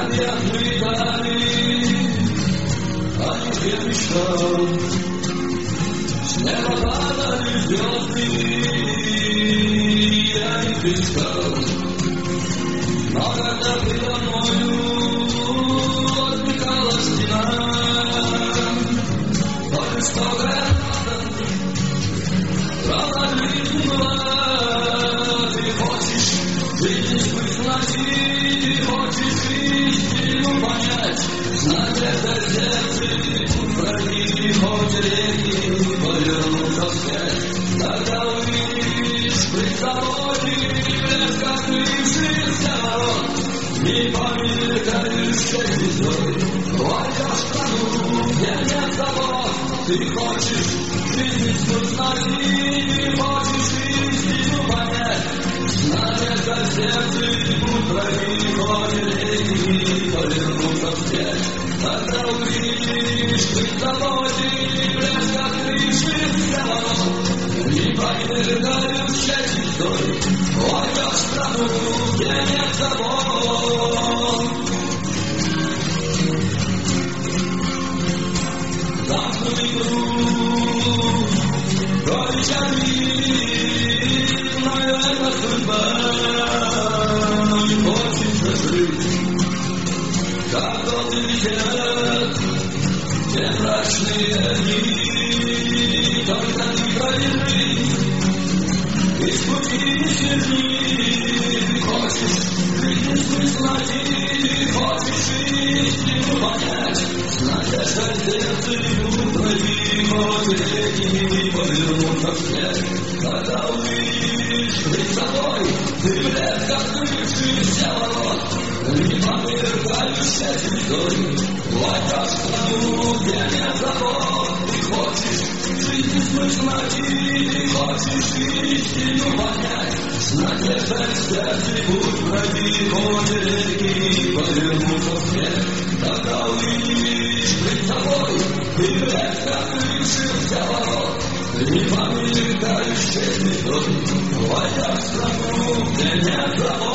необъятные дали, о них я мечтал. С неба падали звезды, я их искал. Но когда передо мною возникала стена, только что гранатом проломила. Ты хочешь жизнь высмотреть, ты хочешь истину понять, знать это сердце, упроти, хоть реки повернутся вспять. Тогда увидишь пред собой блеск открывшихся ворот, и помелькающей звездой войдешь в страну, где нет забот. Ты хочешь жизнь высмотреть, ты хочешь истину понять, знать это сердце, упроти, хоть реки повернутся вспять. Тогда увидишь пред собой блеск открывшихся ворот, и помелькающей звездой войдешь в страну, где нет забот. Замкнутый круг, горячами, но это судьба, не хочется жить. Как долго летят те мрачные дни, только ты проверни, из пути не сверни. Хочешь жизнь смысл найти, хочешь истину понять, знать это сердце, упроти, хоть реки повернутся вспять. Тогда увидишь пред собой ты блеск открывшихся ворот, и померкающей звездой войдешь в страну, где нет забот. Ты хочешь жизнь смысл найти, ты хочешь истину понять, знать это сердце, упроти, хоть реки повернутся вспять. Тогда увидишь пред собой ты блеск открывшихся ворот, и померкающей звездой войдешь в страну, где нет забот.